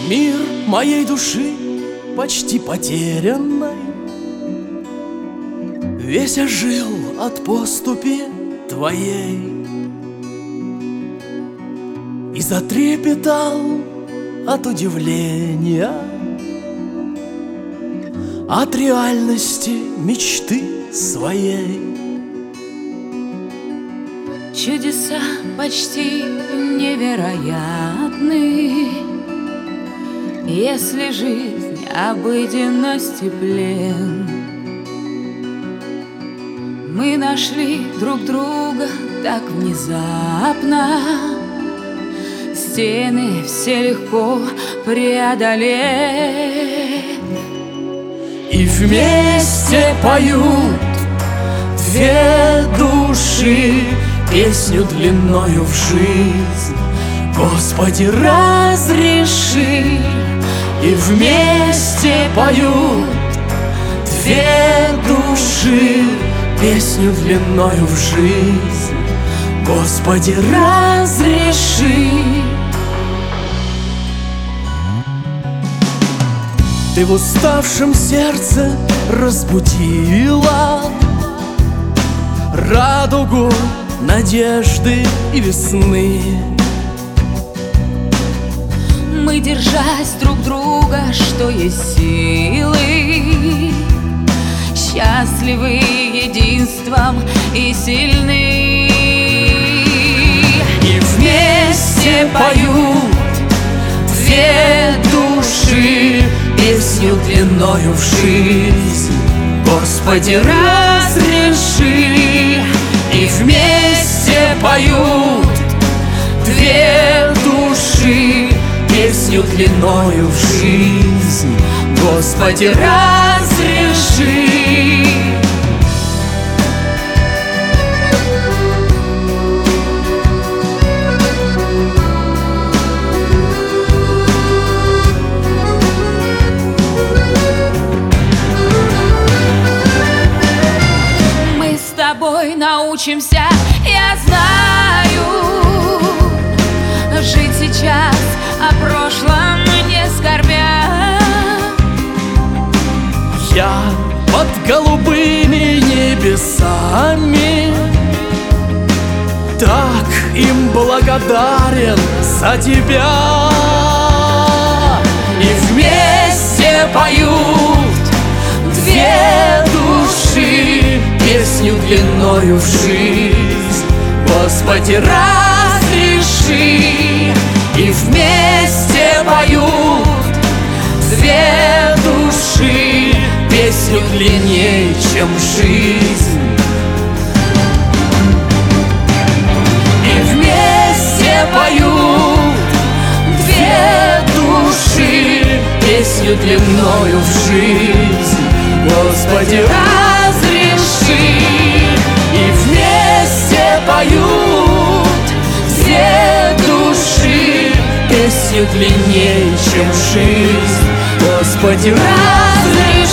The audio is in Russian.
Мир моей души почти потерянной весь ожил от поступи твоей и затрепетал от удивления, от реальности мечты своей. Чудеса почти невероятны, если жизнь обыденности плен. Мы нашли друг друга так внезапно, стены все легко преодолеть. И вместе поют две души песню длиною в жизнь. Господи, разреши. И вместе поют две души песню длиною в жизнь. Господи, разреши. Ты в уставшем сердце разбудила радугу надежды и весны. Мы, держась друг друга, что есть силы, счастливы единством и сильны. И вместе поют две души песню длиною в жизнь. Господи, разреши. И вместе поют две души песню длиною в жизнь. Господи, разреши. Мы с тобой научимся, я знаю, жить сейчас, о прошлом не скорбя. Я под голубыми небесами так им благодарен за тебя. И вместе поют две души песню длиною в жизнь. Господи, разреши. И вместе поют две души песню длиннее, чем жизнь. И вместе поют две души песню длинною в жизнь. Господи, разреши. И вместе поют две души песню длиннее, чем жизнь. Господи, разреши.